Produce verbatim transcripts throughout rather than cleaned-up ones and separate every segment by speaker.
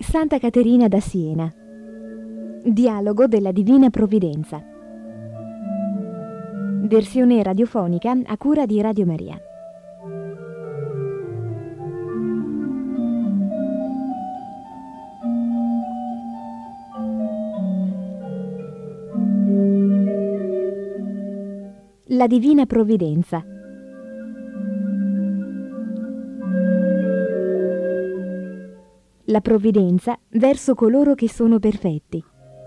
Speaker 1: Santa Caterina da Siena. Dialogo della Divina Provvidenza. Versione radiofonica a cura di Radio Maria. La Divina Provvidenza. La provvidenza verso coloro che sono perfetti.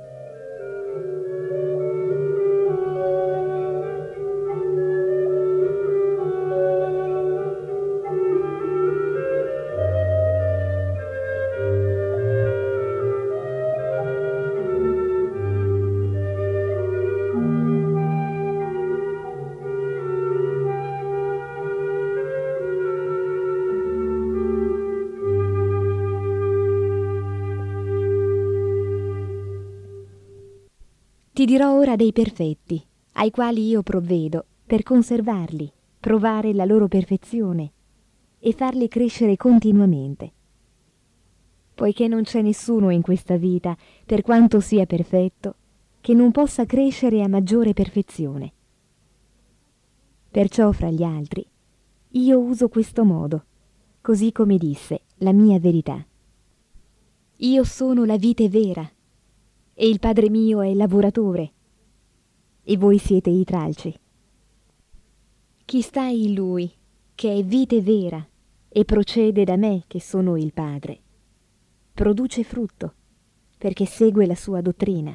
Speaker 1: Ti dirò ora dei perfetti, ai quali io provvedo per conservarli, provare la loro perfezione e farli crescere continuamente. Poiché non c'è nessuno in questa vita, per quanto sia perfetto, che non possa crescere a maggiore perfezione. Perciò fra gli altri io uso questo modo, così come disse la mia verità. Io sono la vite vera, e il Padre mio è il lavoratore, e voi siete i tralci. Chi sta in Lui, che è vite vera, e procede da me, che sono il Padre, produce frutto, perché segue la sua dottrina.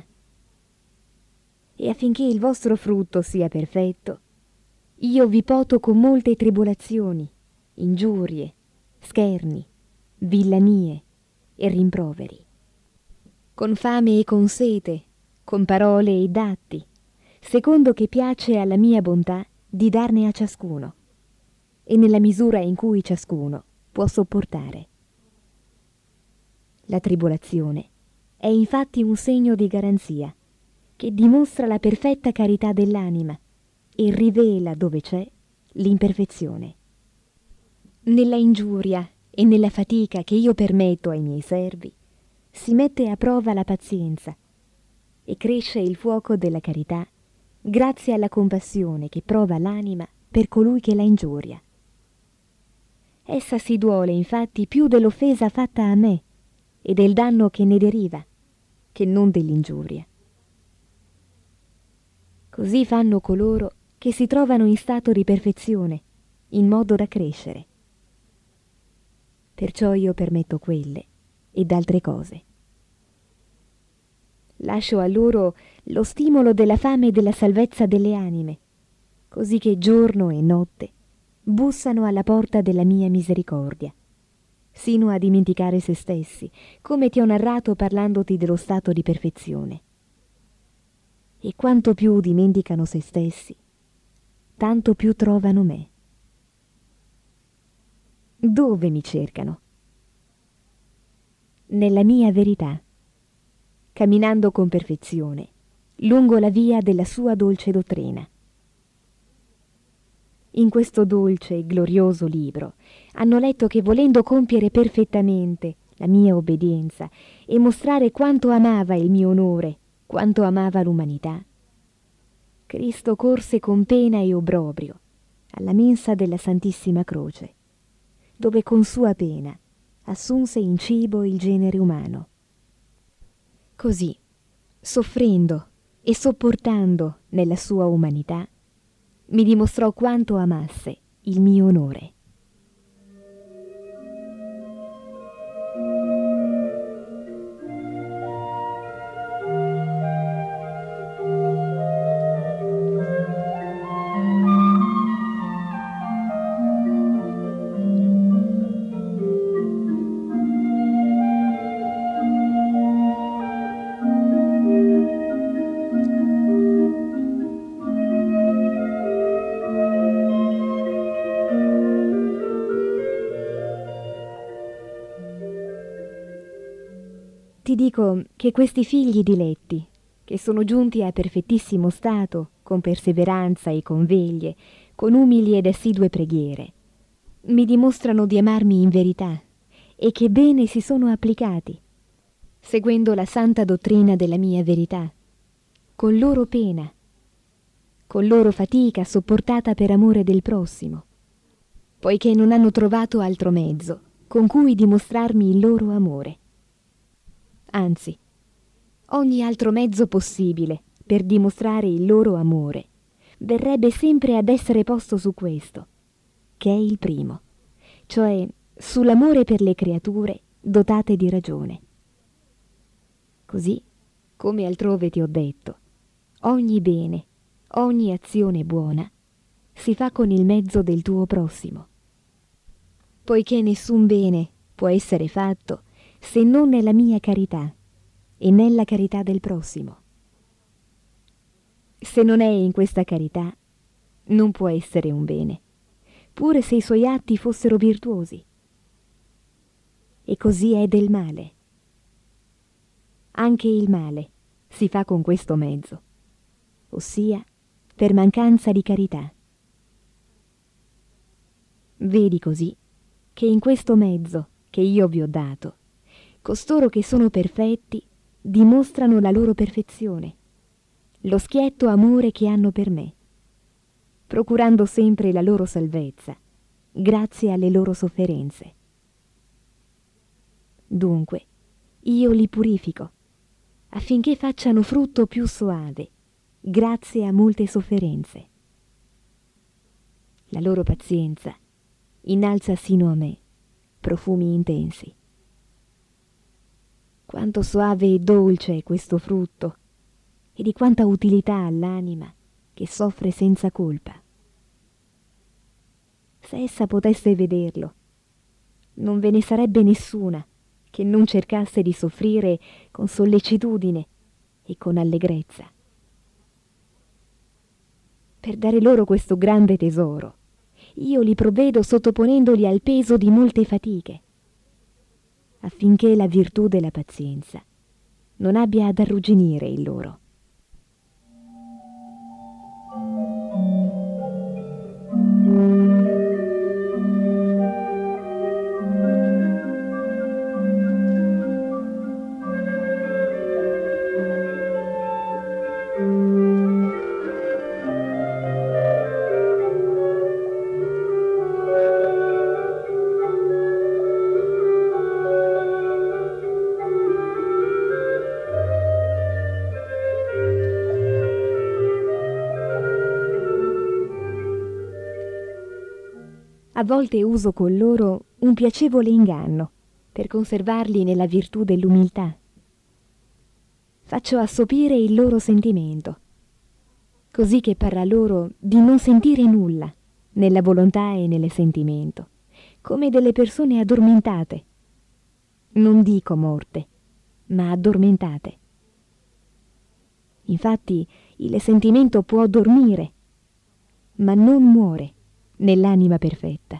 Speaker 1: E affinché il vostro frutto sia perfetto, io vi poto con molte tribolazioni, ingiurie, scherni, villanie e rimproveri, con fame e con sete, con parole e d'atti, secondo che piace alla mia bontà di darne a ciascuno, e nella misura in cui ciascuno può sopportare. La tribolazione è infatti un segno di garanzia, che dimostra la perfetta carità dell'anima e rivela dove c'è l'imperfezione. Nella ingiuria e nella fatica che io permetto ai miei servi, si mette a prova la pazienza e cresce il fuoco della carità grazie alla compassione che prova l'anima per colui che la ingiuria. Essa si duole infatti più dell'offesa fatta a me e del danno che ne deriva, che non dell'ingiuria. Così fanno coloro che si trovano in stato di perfezione, in modo da crescere. Perciò io permetto quelle ed altre cose. Lascio a loro lo stimolo della fame e della salvezza delle anime, così che giorno e notte bussano alla porta della mia misericordia, sino a dimenticare se stessi, come ti ho narrato parlandoti dello stato di perfezione. E quanto più dimenticano se stessi, tanto più trovano me. Dove mi cercano? Nella mia verità, camminando con perfezione lungo la via della sua dolce dottrina. In questo dolce e glorioso libro hanno letto che, volendo compiere perfettamente la mia obbedienza e mostrare quanto amava il mio onore, quanto amava l'umanità, Cristo corse con pena e obbrobrio alla mensa della Santissima Croce, dove con sua pena assunse in cibo il genere umano. Così, soffrendo e sopportando nella sua umanità, mi dimostrò quanto amasse il mio onore. Ti dico che questi figli diletti, che sono giunti a perfettissimo stato, con perseveranza e con veglie, con umili ed assidue preghiere, mi dimostrano di amarmi in verità e che bene si sono applicati, seguendo la santa dottrina della mia verità, con loro pena, con loro fatica sopportata per amore del prossimo, poiché non hanno trovato altro mezzo con cui dimostrarmi il loro amore. Anzi, ogni altro mezzo possibile per dimostrare il loro amore verrebbe sempre ad essere posto su questo, che è il primo, cioè sull'amore per le creature dotate di ragione. Così, come altrove ti ho detto, ogni bene, ogni azione buona si fa con il mezzo del tuo prossimo, poiché nessun bene può essere fatto se non nella mia carità e nella carità del prossimo. Se non è in questa carità, non può essere un bene, pure se i suoi atti fossero virtuosi. E così è del male. Anche il male si fa con questo mezzo, ossia per mancanza di carità. Vedi così che in questo mezzo che io vi ho dato, costoro che sono perfetti dimostrano la loro perfezione, lo schietto amore che hanno per me, procurando sempre la loro salvezza, grazie alle loro sofferenze. Dunque, io li purifico, affinché facciano frutto più soave, grazie a molte sofferenze. La loro pazienza innalza sino a me profumi intensi. Quanto soave e dolce è questo frutto, e di quanta utilità all'anima che soffre senza colpa. Se essa potesse vederlo, non ve ne sarebbe nessuna che non cercasse di soffrire con sollecitudine e con allegrezza. Per dare loro questo grande tesoro, io li provvedo sottoponendoli al peso di molte fatiche, affinché la virtù della pazienza non abbia ad arrugginire il loro. A volte uso con loro un piacevole inganno per conservarli nella virtù dell'umiltà. Faccio assopire il loro sentimento, così che parrà loro di non sentire nulla nella volontà e nel sentimento, come delle persone addormentate. Non dico morte, ma addormentate. Infatti il sentimento può dormire, ma non muore nell'anima perfetta.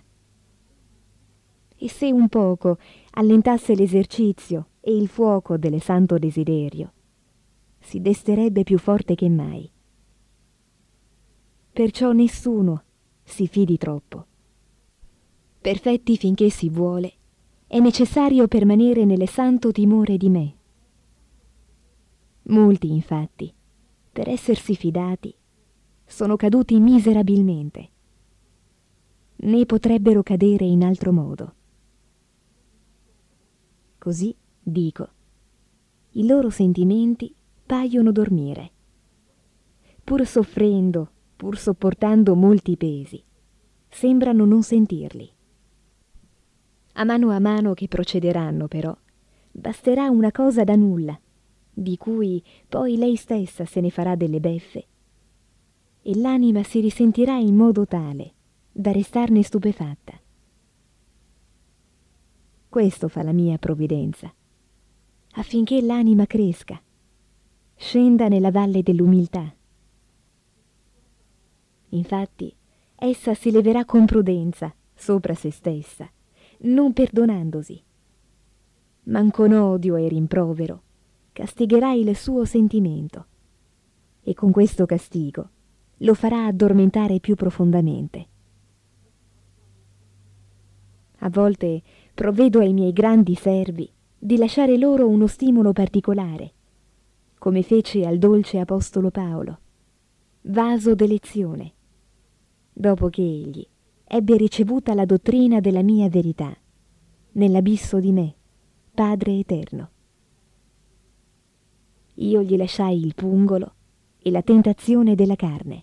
Speaker 1: E se un poco allentasse l'esercizio e il fuoco del santo desiderio, si desterebbe più forte che mai. Perciò nessuno si fidi troppo. Perfetti finché si vuole, è necessario permanere nel santo timore di me. Molti, infatti, per essersi fidati, sono caduti miserabilmente, né potrebbero cadere in altro modo. Così, dico, i loro sentimenti paiono dormire. Pur soffrendo, pur sopportando molti pesi, sembrano non sentirli. A mano a mano che procederanno, però, basterà una cosa da nulla, di cui poi lei stessa se ne farà delle beffe, e l'anima si risentirà in modo tale da restarne stupefatta. Questo fa la mia provvidenza, affinché l'anima cresca, scenda nella valle dell'umiltà. Infatti, essa si leverà con prudenza sopra se stessa, non perdonandosi, ma con odio e rimprovero castigherà il suo sentimento, e con questo castigo lo farà addormentare più profondamente. A volte provvedo ai miei grandi servi di lasciare loro uno stimolo particolare, come fece al dolce apostolo Paolo, vaso d'elezione, dopo che egli ebbe ricevuta la dottrina della mia verità, nell'abisso di me, Padre eterno. Io gli lasciai il pungolo e la tentazione della carne.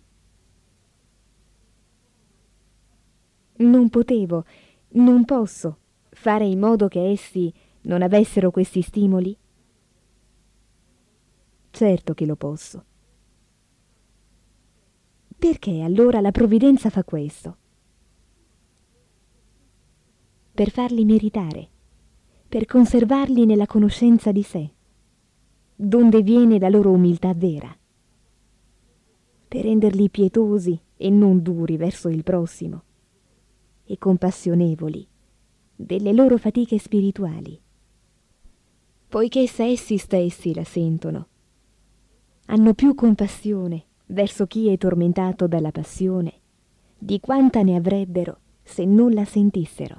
Speaker 1: Non potevo, non posso fare in modo che essi non avessero questi stimoli? Certo che lo posso. Perché allora la provvidenza fa questo? Per farli meritare, per conservarli nella conoscenza di sé, donde viene la loro umiltà vera, per renderli pietosi e non duri verso il prossimo, e compassionevoli delle loro fatiche spirituali, poiché se essi stessi la sentono, hanno più compassione verso chi è tormentato dalla passione di quanta ne avrebbero se non la sentissero.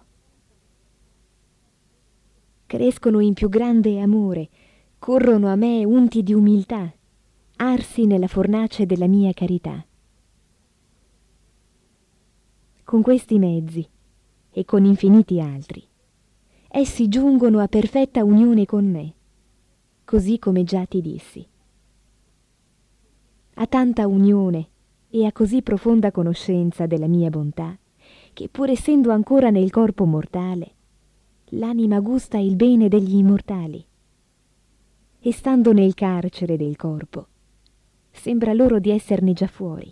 Speaker 1: Crescono in più grande amore, corrono a me unti di umiltà, arsi nella fornace della mia carità. Con questi mezzi e con infiniti altri, essi giungono a perfetta unione con me, così come già ti dissi. A tanta unione e a così profonda conoscenza della mia bontà, che pur essendo ancora nel corpo mortale, l'anima gusta il bene degli immortali, e stando nel carcere del corpo, sembra loro di esserne già fuori.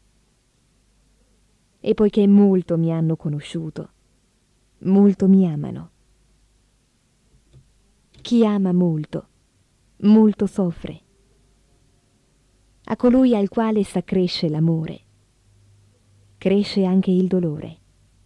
Speaker 1: E poiché molto mi hanno conosciuto, molto mi amano. Chi ama molto, molto soffre. A colui al quale s'accresce l'amore, cresce anche il dolore.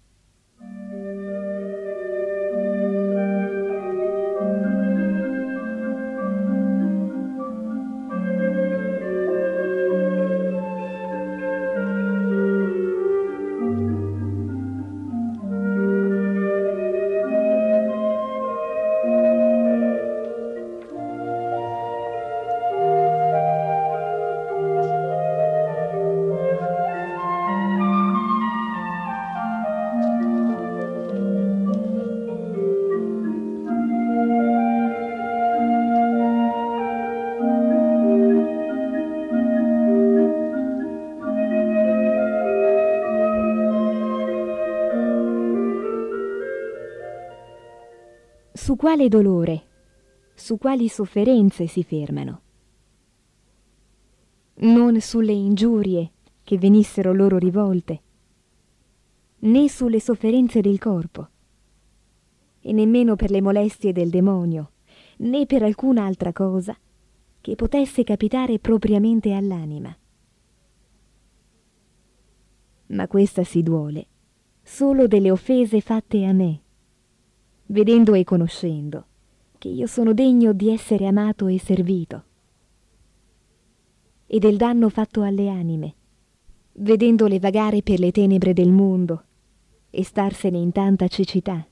Speaker 1: Su quale dolore, su quali sofferenze si fermano? Non sulle ingiurie che venissero loro rivolte, né sulle sofferenze del corpo, e nemmeno per le molestie del demonio, né per alcuna altra cosa che potesse capitare propriamente all'anima. Ma questa si duole solo delle offese fatte a me, vedendo e conoscendo che io sono degno di essere amato e servito, e del danno fatto alle anime, vedendole vagare per le tenebre del mondo e starsene in tanta cecità,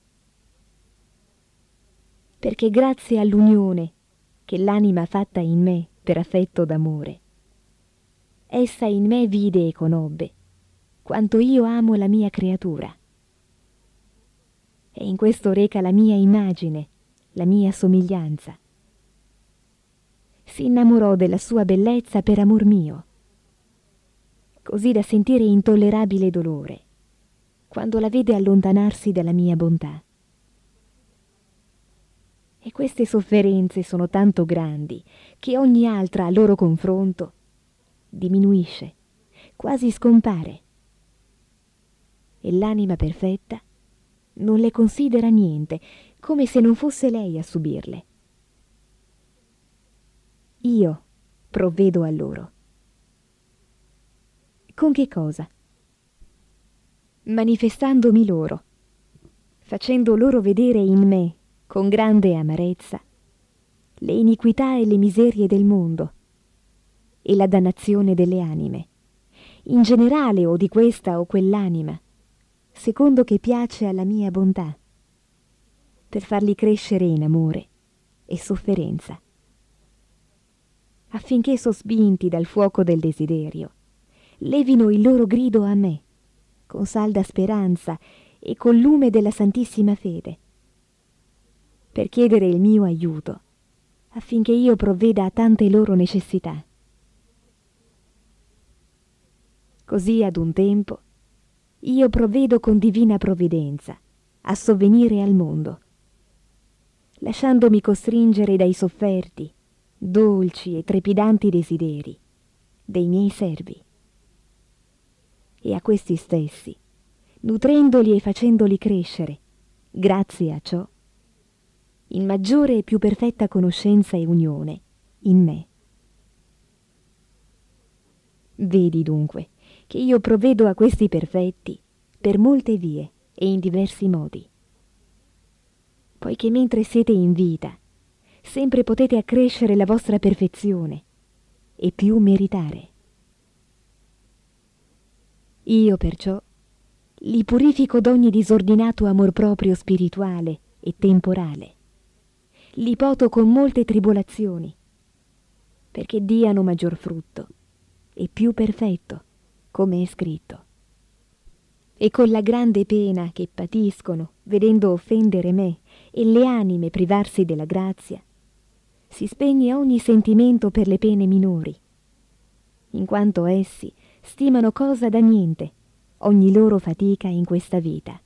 Speaker 1: perché grazie all'unione che l'anima ha fatta in me per affetto d'amore, essa in me vide e conobbe quanto io amo la mia creatura, e in questo reca la mia immagine, la mia somiglianza. Si innamorò della sua bellezza per amor mio, così da sentire intollerabile dolore quando la vede allontanarsi dalla mia bontà. E queste sofferenze sono tanto grandi che ogni altra a loro confronto diminuisce, quasi scompare, e l'anima perfetta non le considera niente, come se non fosse lei a subirle. Io provvedo a loro. Con che cosa? Manifestandomi loro, facendo loro vedere in me, con grande amarezza, le iniquità e le miserie del mondo e la dannazione delle anime, in generale o di questa o quell'anima, secondo che piace alla mia bontà, per farli crescere in amore e sofferenza, affinché sospinti dal fuoco del desiderio levino il loro grido a me, con salda speranza e col lume della santissima fede, per chiedere il mio aiuto, affinché io provveda a tante loro necessità. Così ad un tempo io provvedo con divina provvidenza a sovvenire al mondo, lasciandomi costringere dai sofferti, dolci e trepidanti desideri dei miei servi, e a questi stessi, nutrendoli e facendoli crescere, grazie a ciò, in maggiore e più perfetta conoscenza e unione in me. Vedi dunque che io provvedo a questi perfetti per molte vie e in diversi modi, poiché mentre siete in vita sempre potete accrescere la vostra perfezione e più meritare. Io perciò li purifico d'ogni disordinato amor proprio spirituale e temporale, li poto con molte tribolazioni, perché diano maggior frutto e più perfetto, come è scritto. E con la grande pena che patiscono, vedendo offendere me e le anime privarsi della grazia, si spegne ogni sentimento per le pene minori, in quanto essi stimano cosa da niente ogni loro fatica in questa vita.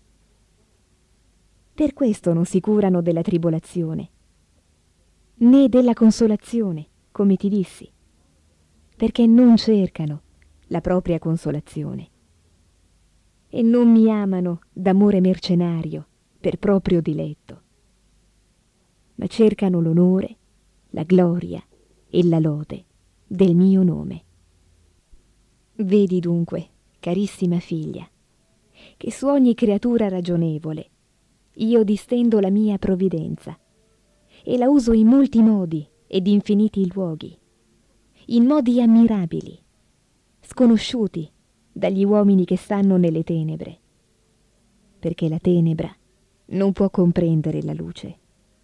Speaker 1: Per questo non si curano della tribolazione, né della consolazione, come ti dissi, perché non cercano la propria consolazione e non mi amano d'amore mercenario per proprio diletto, ma cercano l'onore, la gloria e la lode del mio nome. Vedi dunque, carissima figlia, che su ogni creatura ragionevole io distendo la mia provvidenza e la uso in molti modi ed infiniti luoghi, in modi ammirabili, sconosciuti dagli uomini che stanno nelle tenebre, perché la tenebra non può comprendere la luce.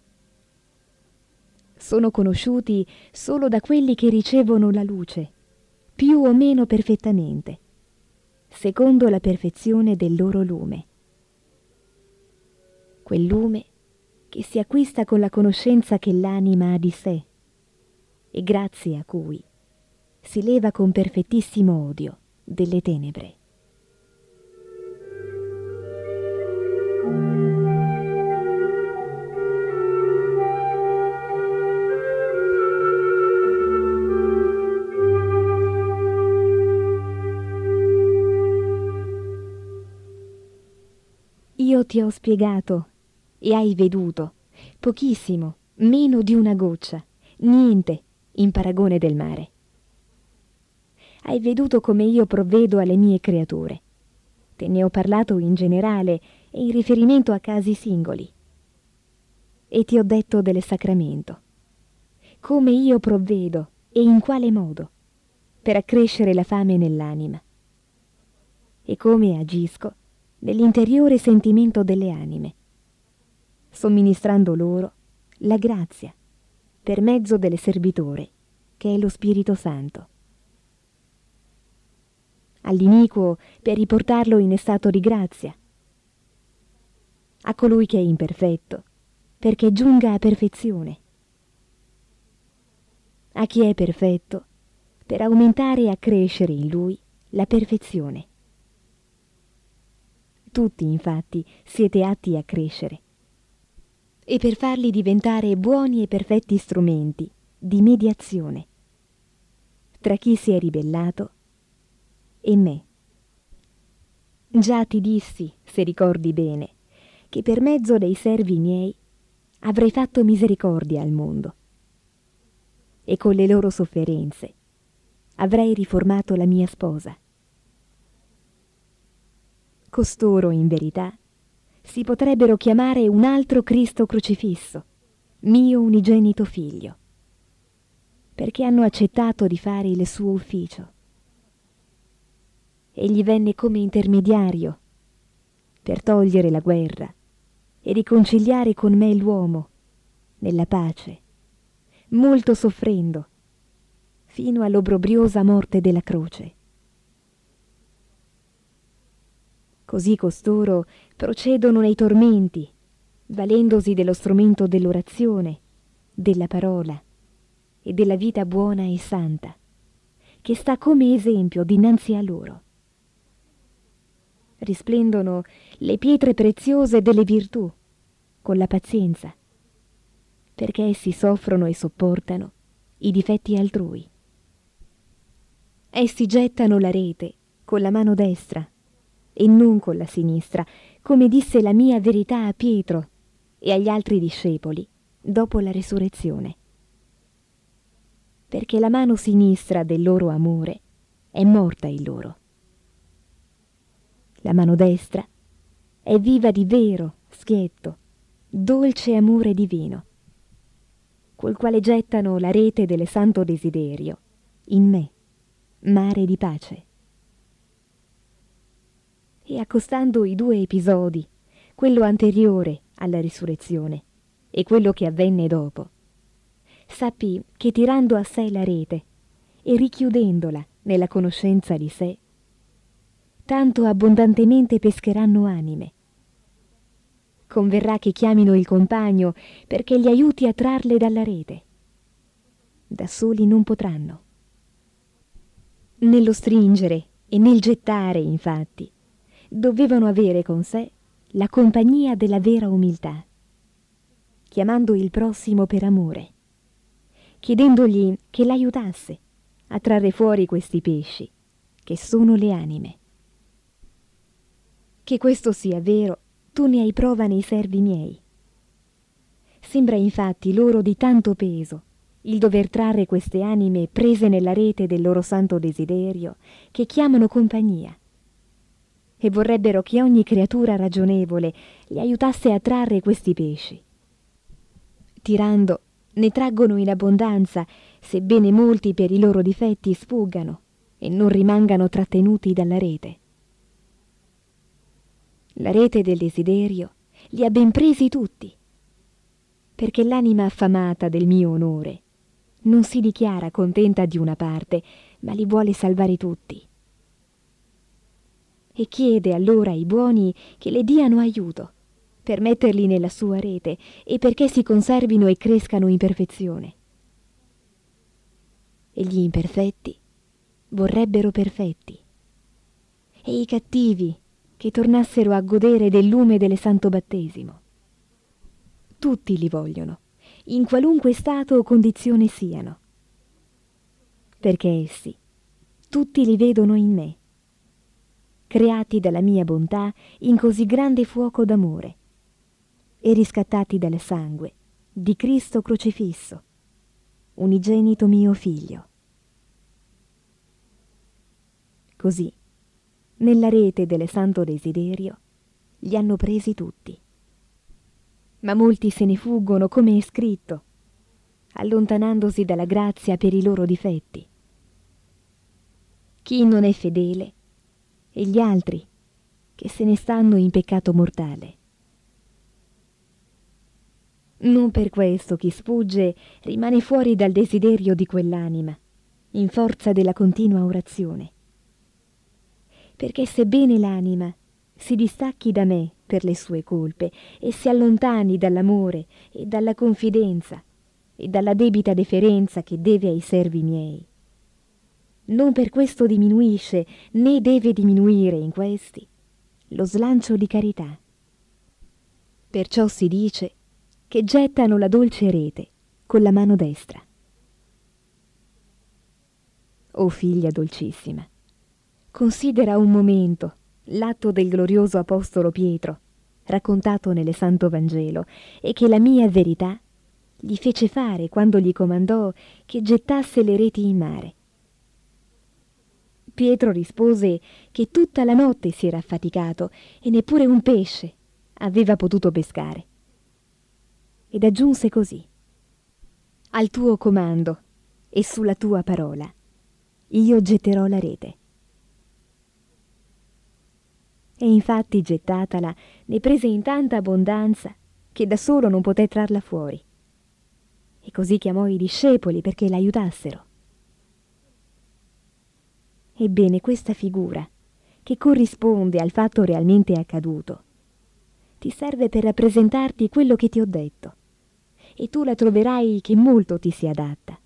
Speaker 1: Sono conosciuti solo da quelli che ricevono la luce, più o meno perfettamente, secondo la perfezione del loro lume. Quel lume che si acquista con la conoscenza che l'anima ha di sé e grazie a cui si leva con perfettissimo odio delle tenebre. Io ti ho spiegato e hai veduto pochissimo, meno di una goccia, niente in paragone del mare. Hai veduto come io provvedo alle mie creature. Te ne ho parlato in generale e in riferimento a casi singoli. E ti ho detto del sacramento, come io provvedo e in quale modo per accrescere la fame nell'anima, e come agisco nell'interiore sentimento delle anime, somministrando loro la grazia per mezzo del servitore che è lo Spirito Santo. All'iniquo per riportarlo in stato di grazia, a colui che è imperfetto perché giunga a perfezione, a chi è perfetto per aumentare e accrescere in lui la perfezione. Tutti, infatti, siete atti a crescere e per farli diventare buoni e perfetti strumenti di mediazione tra chi si è ribellato e me. Già ti dissi, se ricordi bene, che per mezzo dei servi miei avrei fatto misericordia al mondo e con le loro sofferenze avrei riformato la mia sposa. Costoro, in verità, si potrebbero chiamare un altro Cristo crocifisso, mio unigenito figlio, perché hanno accettato di fare il suo ufficio. Egli venne come intermediario per togliere la guerra e riconciliare con me l'uomo nella pace, molto soffrendo, fino all'obbrobriosa morte della croce. Così costoro procedono nei tormenti, valendosi dello strumento dell'orazione, della parola e della vita buona e santa, che sta come esempio dinanzi a loro. Risplendono le pietre preziose delle virtù con la pazienza, perché essi soffrono e sopportano i difetti altrui. Essi gettano la rete con la mano destra e non con la sinistra, come disse la mia verità a Pietro e agli altri discepoli dopo la resurrezione. Perché la mano sinistra del loro amore è morta in loro. La mano destra è viva di vero, schietto, dolce amore divino, col quale gettano la rete del santo desiderio in me, mare di pace. E accostando i due episodi, quello anteriore alla risurrezione e quello che avvenne dopo, sappi che tirando a sé la rete e richiudendola nella conoscenza di sé, tanto abbondantemente pescheranno anime. Converrà che chiamino il compagno perché li aiuti a trarle dalla rete. Da soli non potranno. Nello stringere e nel gettare, infatti, dovevano avere con sé la compagnia della vera umiltà, chiamando il prossimo per amore, chiedendogli che l'aiutasse a trarre fuori questi pesci, che sono le anime. Che questo sia vero, tu ne hai prova nei servi miei. Sembra infatti loro di tanto peso il dover trarre queste anime prese nella rete del loro santo desiderio, che chiamano compagnia, e vorrebbero che ogni creatura ragionevole li aiutasse a trarre questi pesci. Tirando, ne traggono in abbondanza, sebbene molti per i loro difetti sfuggano e non rimangano trattenuti dalla rete. La rete del desiderio li ha ben presi tutti, perché l'anima affamata del mio onore non si dichiara contenta di una parte, ma li vuole salvare tutti. E chiede allora ai buoni che le diano aiuto per metterli nella sua rete e perché si conservino e crescano in perfezione. E gli imperfetti vorrebbero perfetti, e i cattivi che tornassero a godere del lume del santo battesimo. Tutti li vogliono, in qualunque stato o condizione siano, perché essi tutti li vedono in me, creati dalla mia bontà in così grande fuoco d'amore e riscattati dal sangue di Cristo crocifisso, unigenito mio figlio. Così, nella rete del santo desiderio, li hanno presi tutti. Ma molti se ne fuggono, come è scritto, allontanandosi dalla grazia per i loro difetti. Chi non è fedele e gli altri che se ne stanno in peccato mortale. Non per questo chi sfugge rimane fuori dal desiderio di quell'anima, in forza della continua orazione. Perché sebbene l'anima si distacchi da me per le sue colpe e si allontani dall'amore e dalla confidenza e dalla debita deferenza che deve ai servi miei, non per questo diminuisce né deve diminuire in questi lo slancio di carità. Perciò si dice che gettano la dolce rete con la mano destra. O figlia dolcissima, considera un momento l'atto del glorioso apostolo Pietro, raccontato nel Santo Vangelo, e che la mia verità gli fece fare quando gli comandò che gettasse le reti in mare. Pietro rispose che tutta la notte si era affaticato e neppure un pesce aveva potuto pescare. Ed aggiunse così: al tuo comando e sulla tua parola io getterò la rete. E infatti gettatala ne prese in tanta abbondanza che da solo non poté trarla fuori, e così chiamò i discepoli perché l'aiutassero. Ebbene, questa figura, che corrisponde al fatto realmente accaduto, ti serve per rappresentarti quello che ti ho detto, e tu la troverai che molto ti si adatta.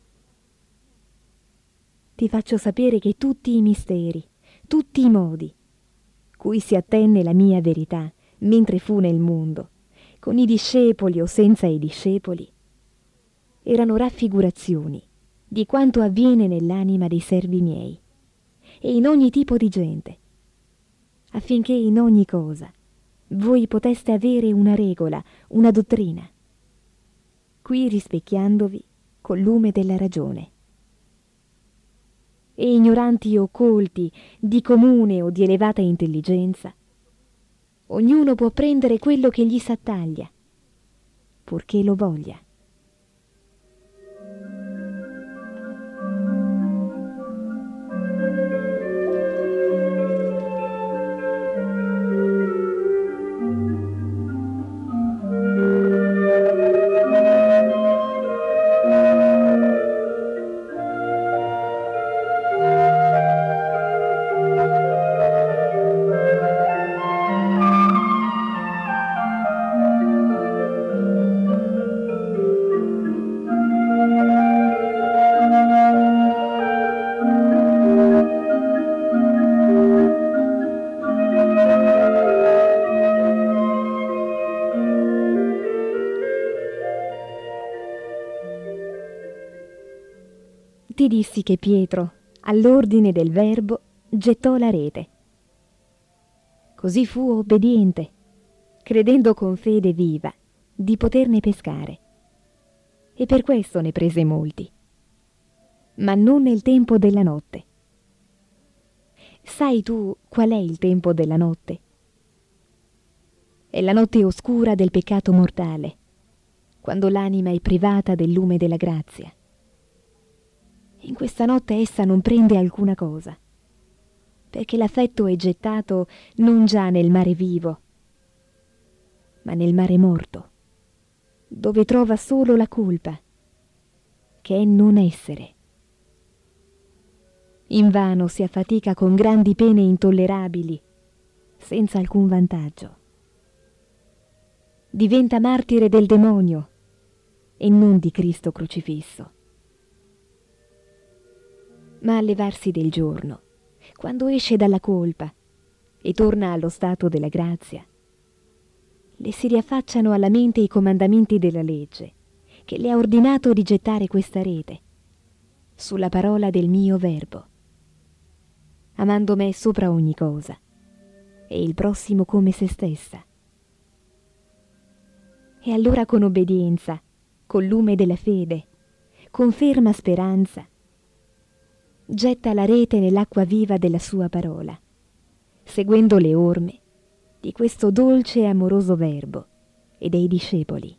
Speaker 1: Ti faccio sapere che tutti i misteri, tutti i modi, cui si attenne la mia verità mentre fu nel mondo, con i discepoli o senza i discepoli, erano raffigurazioni di quanto avviene nell'anima dei servi miei e in ogni tipo di gente, affinché in ogni cosa voi poteste avere una regola, una dottrina, qui rispecchiandovi col lume della ragione. E ignoranti o colti, di comune o di elevata intelligenza, ognuno può prendere quello che gli s'attaglia, purché lo voglia. Ti dissi che Pietro, all'ordine del Verbo, gettò la rete. Così fu obbediente, credendo con fede viva di poterne pescare, e per questo ne prese molti, ma non nel tempo della notte. Sai tu qual è il tempo della notte? È la notte oscura del peccato mortale, quando l'anima è privata del lume della grazia. In questa notte essa non prende alcuna cosa, perché l'affetto è gettato non già nel mare vivo, ma nel mare morto, dove trova solo la colpa, che è non essere. Invano si affatica con grandi pene intollerabili, senza alcun vantaggio. Diventa martire del demonio e non di Cristo crocifisso. Ma al levarsi del giorno, quando esce dalla colpa e torna allo stato della grazia, le si riaffacciano alla mente i comandamenti della legge, che le ha ordinato di gettare questa rete, sulla parola del mio Verbo, amando me sopra ogni cosa, e il prossimo come se stessa. E allora con obbedienza, col lume della fede, con ferma speranza, getta la rete nell'acqua viva della sua parola, seguendo le orme di questo dolce e amoroso Verbo e dei discepoli.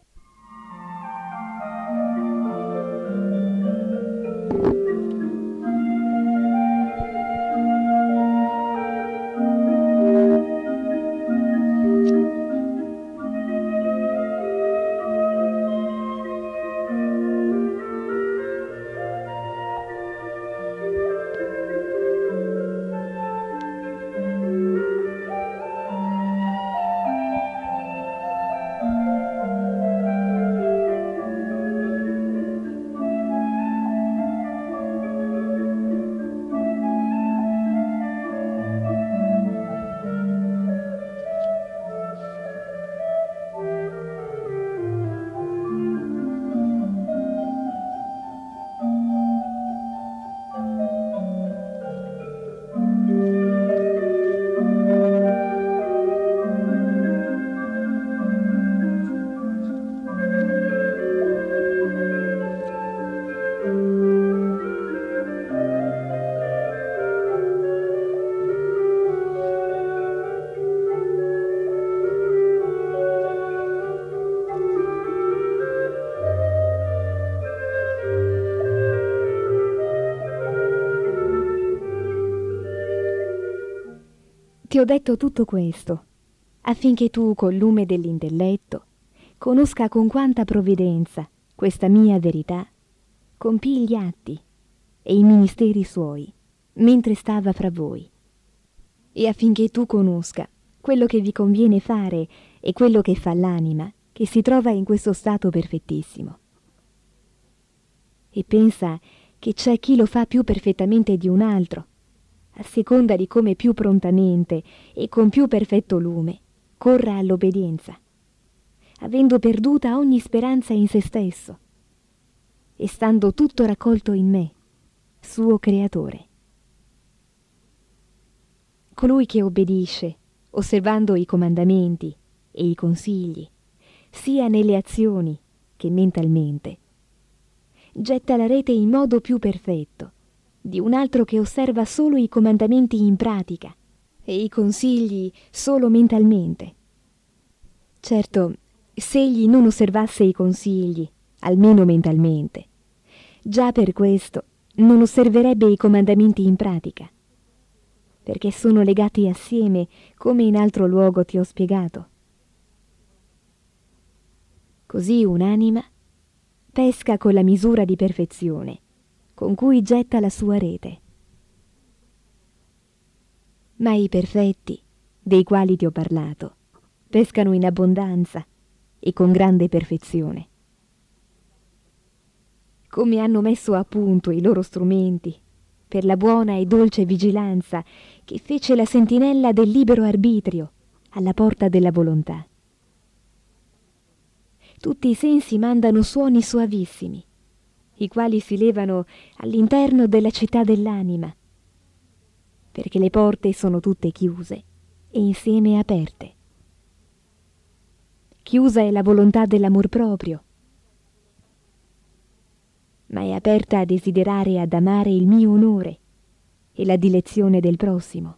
Speaker 1: Ti ho detto tutto questo, affinché tu, col lume dell'intelletto, conosca con quanta provvidenza questa mia verità, compì gli atti e i ministeri suoi, mentre stava fra voi, e affinché tu conosca quello che vi conviene fare e quello che fa l'anima che si trova in questo stato perfettissimo. E pensa che c'è chi lo fa più perfettamente di un altro, a seconda di come più prontamente e con più perfetto lume corra all'obbedienza, avendo perduta ogni speranza in se stesso e stando tutto raccolto in me, suo creatore. Colui che obbedisce, osservando i comandamenti e i consigli, sia nelle azioni che mentalmente, getta la rete in modo più perfetto di un altro che osserva solo i comandamenti in pratica e i consigli solo mentalmente. Certo, se egli non osservasse i consigli, almeno mentalmente, già per questo non osserverebbe i comandamenti in pratica, perché sono legati assieme, come in altro luogo ti ho spiegato. Così un'anima pesca con la misura di perfezione con cui getta la sua rete. Ma i perfetti, dei quali ti ho parlato, pescano in abbondanza e con grande perfezione. Come hanno messo a punto i loro strumenti per la buona e dolce vigilanza che fece la sentinella del libero arbitrio alla porta della volontà. Tutti i sensi mandano suoni soavissimi, i quali si levano all'interno della città dell'anima, perché le porte sono tutte chiuse e insieme aperte. Chiusa è la volontà dell'amor proprio, ma è aperta a desiderare e ad amare il mio onore e la dilezione del prossimo.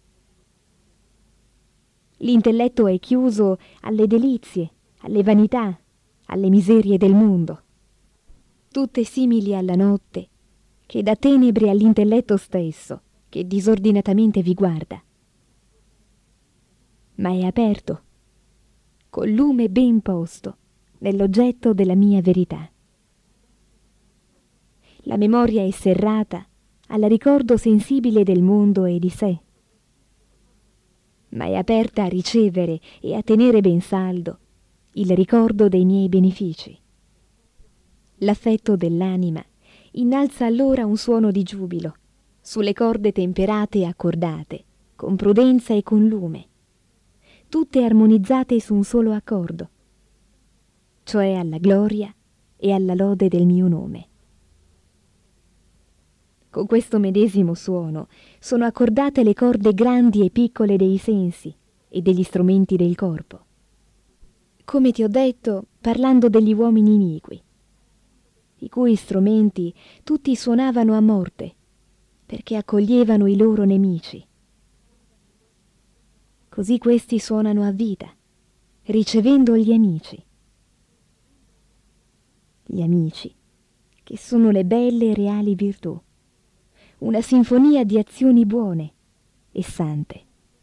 Speaker 1: L'intelletto è chiuso alle delizie, alle vanità, alle miserie del mondo, tutte simili alla notte, che dà tenebre all'intelletto stesso, che disordinatamente vi guarda. Ma è aperto, col lume ben posto, nell'oggetto della mia verità. La memoria è serrata al ricordo sensibile del mondo e di sé, ma è aperta a ricevere e a tenere ben saldo il ricordo dei miei benefici. L'affetto dell'anima innalza allora un suono di giubilo sulle corde temperate e accordate, con prudenza e con lume, tutte armonizzate su un solo accordo, cioè alla gloria e alla lode del mio nome. Con questo medesimo suono sono accordate le corde grandi e piccole dei sensi e degli strumenti del corpo. Come ti ho detto, parlando degli uomini iniqui, i cui strumenti tutti suonavano a morte, perché accoglievano i loro nemici. Così questi suonano a vita, ricevendo gli amici. Gli amici, che sono le belle e reali virtù, una sinfonia di azioni buone e sante.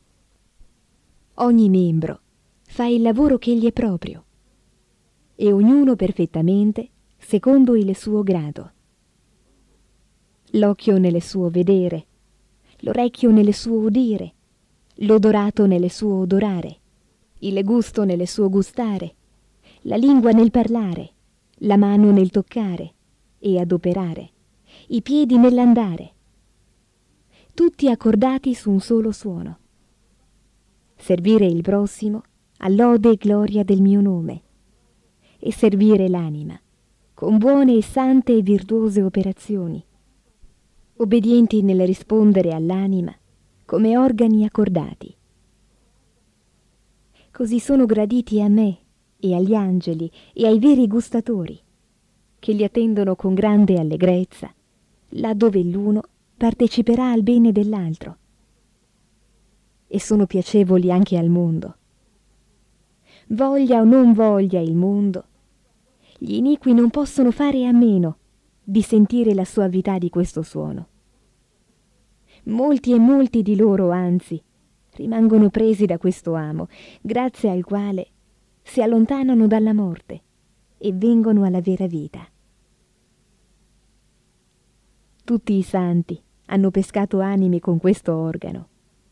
Speaker 1: Ogni membro fa il lavoro che gli è proprio, e ognuno perfettamente secondo il suo grado. L'occhio nel suo vedere, l'orecchio nel suo udire, l'odorato nel suo odorare, il gusto nel suo gustare, la lingua nel parlare, la mano nel toccare e adoperare, i piedi nell'andare, tutti accordati su un solo suono. Servire il prossimo a lode e gloria del mio nome, e servire l'anima con buone e sante e virtuose operazioni, obbedienti nel rispondere all'anima come organi accordati. Così sono graditi a me e agli angeli e ai veri gustatori, che li attendono con grande allegrezza, là dove l'uno parteciperà al bene dell'altro, e sono piacevoli anche al mondo. Voglia o non voglia il mondo, gli iniqui non possono fare a meno di sentire la soavità di questo suono. Molti e molti di loro, anzi, rimangono presi da questo amo, grazie al quale si allontanano dalla morte e vengono alla vera vita. Tutti i santi hanno pescato anime con questo organo.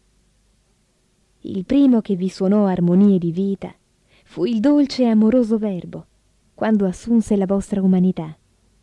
Speaker 1: Il primo che vi suonò armonie di vita fu il dolce e amoroso Verbo, quando assunse la vostra umanità.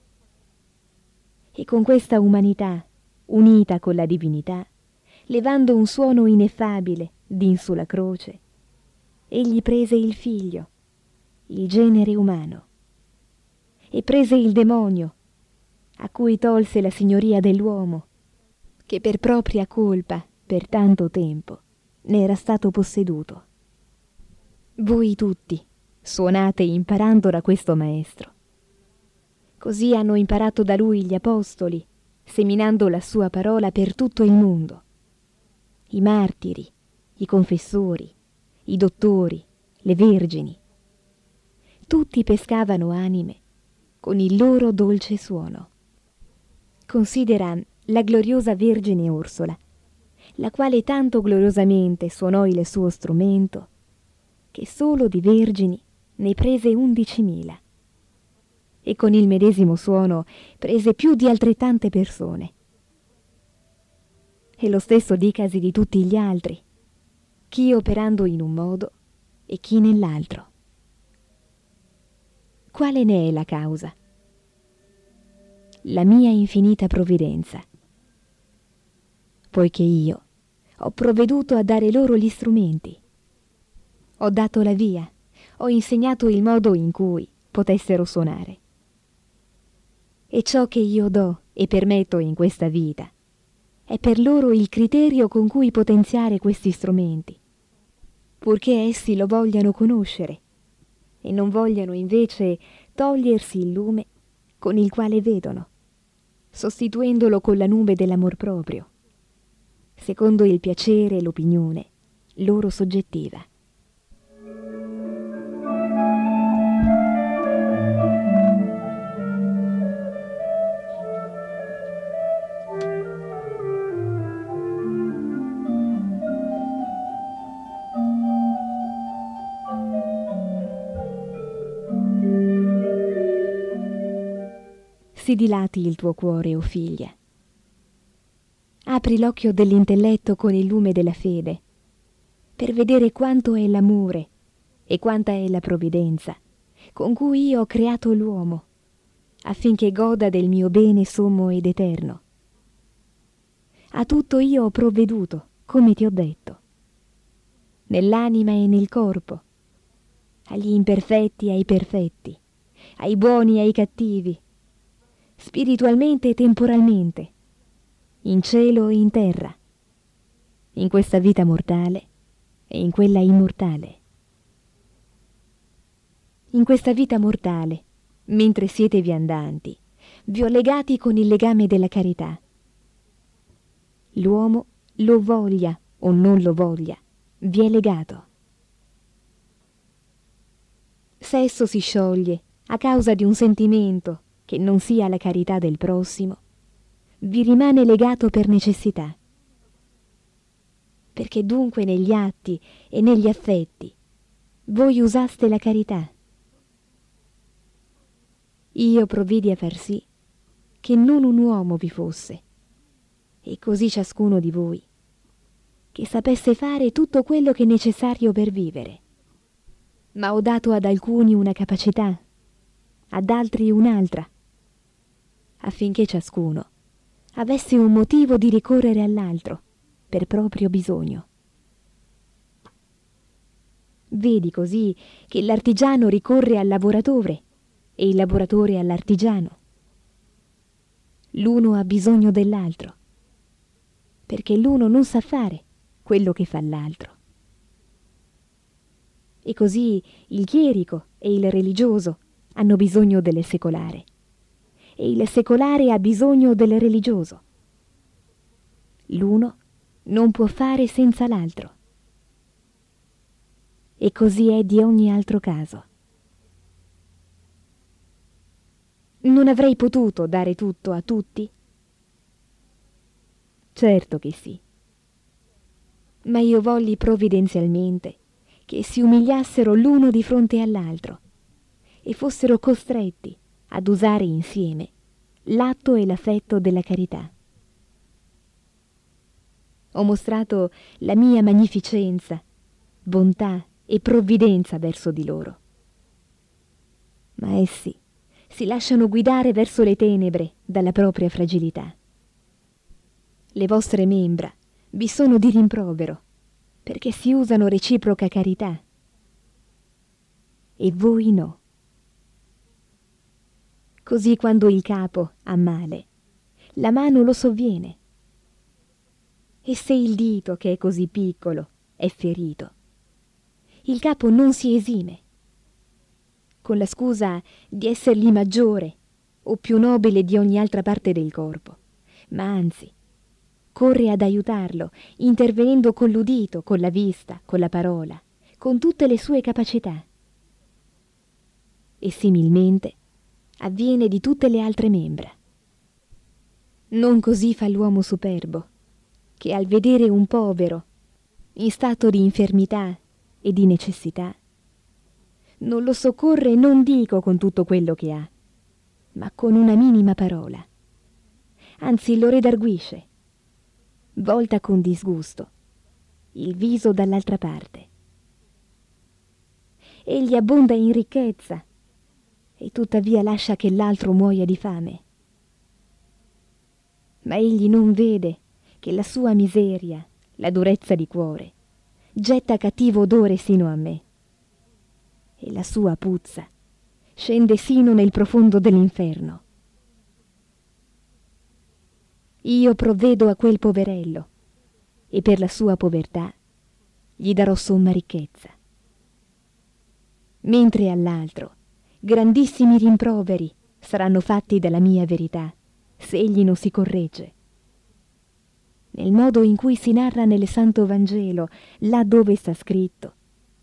Speaker 1: E con questa umanità, unita con la divinità, levando un suono ineffabile d'in sulla croce, egli prese il figlio, il genere umano, e prese il demonio, a cui tolse la signoria dell'uomo, che per propria colpa, per tanto tempo, ne era stato posseduto. Voi tutti suonate imparando da questo maestro. Così hanno imparato da lui gli apostoli, seminando la sua parola per tutto il mondo. I martiri, i confessori, i dottori, le vergini. Tutti pescavano anime con il loro dolce suono. Considera la gloriosa Vergine Orsola, la quale tanto gloriosamente suonò il suo strumento, che solo di vergini ne prese undicimila, e con il medesimo suono prese più di altrettante persone. E lo stesso dicasi di tutti gli altri, chi operando in un modo e chi nell'altro. Quale ne è la causa? La mia infinita provvidenza, poiché io ho provveduto a dare loro gli strumenti, ho dato la via, ho insegnato il modo in cui potessero suonare. E ciò che io do e permetto in questa vita è per loro il criterio con cui potenziare questi strumenti, purché essi lo vogliano conoscere e non vogliano invece togliersi il lume con il quale vedono, sostituendolo con la nube dell'amor proprio, secondo il piacere e l'opinione loro soggettiva. Si dilati il tuo cuore, o figlia. Apri l'occhio dell'intelletto con il lume della fede, per vedere quanto è l'amore e quanta è la provvidenza con cui io ho creato l'uomo, affinché goda del mio bene sommo ed eterno. A tutto io ho provveduto, come ti ho detto, nell'anima e nel corpo, agli imperfetti e ai perfetti, ai buoni e ai cattivi, spiritualmente e temporalmente, in cielo e in terra, in questa vita mortale e in quella immortale. In questa vita mortale, mentre siete viandanti, vi ho legati con il legame della carità. L'uomo, lo voglia o non lo voglia, vi è legato. Se esso si scioglie a causa di un sentimento che non sia la carità del prossimo, vi rimane legato per necessità. Perché dunque negli atti e negli affetti voi usaste la carità. Io provvidi a far sì che non un uomo vi fosse, e così ciascuno di voi, che sapesse fare tutto quello che è necessario per vivere. Ma ho dato ad alcuni una capacità, ad altri un'altra, affinché ciascuno avesse un motivo di ricorrere all'altro per proprio bisogno. Vedi così che l'artigiano ricorre al lavoratore e il lavoratore all'artigiano. L'uno ha bisogno dell'altro, perché l'uno non sa fare quello che fa l'altro. E così il chierico e il religioso hanno bisogno del secolare, e il secolare ha bisogno del religioso. L'uno non può fare senza l'altro. E così è di ogni altro caso. Non avrei potuto dare tutto a tutti? Certo che sì. Ma io volli provvidenzialmente che si umiliassero l'uno di fronte all'altro, e fossero costretti ad usare insieme l'atto e l'affetto della carità. Ho mostrato la mia magnificenza, bontà e provvidenza verso di loro. Ma essi si lasciano guidare verso le tenebre dalla propria fragilità. Le vostre membra vi sono di rimprovero, perché si usano reciproca carità. E voi no. Così quando il capo ha male, la mano lo sovviene. E se il dito, che è così piccolo, è ferito, il capo non si esime, con la scusa di essergli maggiore o più nobile di ogni altra parte del corpo, ma anzi corre ad aiutarlo, intervenendo con l'udito, con la vista, con la parola, con tutte le sue capacità. E similmente avviene di tutte le altre membra. Non così fa l'uomo superbo, che al vedere un povero in stato di infermità e di necessità, non lo soccorre, non dico con tutto quello che ha, ma con una minima parola. Anzi lo redarguisce, volta con disgusto il viso dall'altra parte. Egli abbonda in ricchezza e tuttavia lascia che l'altro muoia di fame. Ma egli non vede che la sua miseria, la durezza di cuore, getta cattivo odore sino a me, e la sua puzza scende sino nel profondo dell'inferno. Io provvedo a quel poverello, e per la sua povertà gli darò somma ricchezza. Mentre all'altro grandissimi rimproveri saranno fatti dalla mia verità, se egli non si corregge. Nel modo in cui si narra nel Santo Vangelo, là dove sta scritto: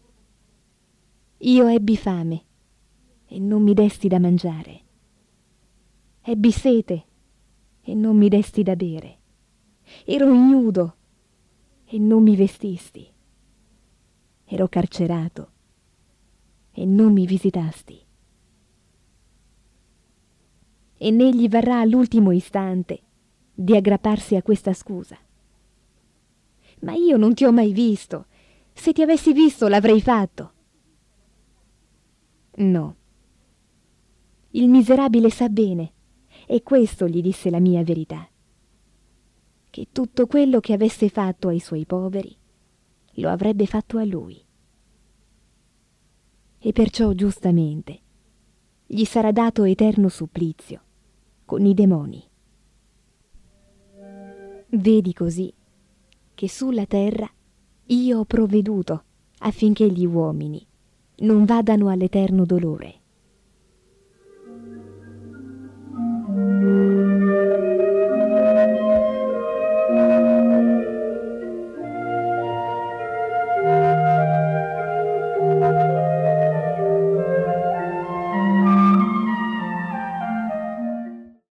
Speaker 1: io ebbi fame e non mi desti da mangiare, ebbi sete e non mi desti da bere, ero ignudo e non mi vestisti, ero carcerato e non mi visitasti. E né gli varrà all'ultimo istante di aggrapparsi a questa scusa. Ma io non ti ho mai visto, se ti avessi visto l'avrei fatto. No. Il miserabile sa bene, e questo gli disse la mia verità, che tutto quello che avesse fatto ai suoi poveri lo avrebbe fatto a lui. E perciò giustamente gli sarà dato eterno supplizio con i demoni. Vedi così che sulla terra io ho provveduto affinché gli uomini non vadano all'eterno dolore.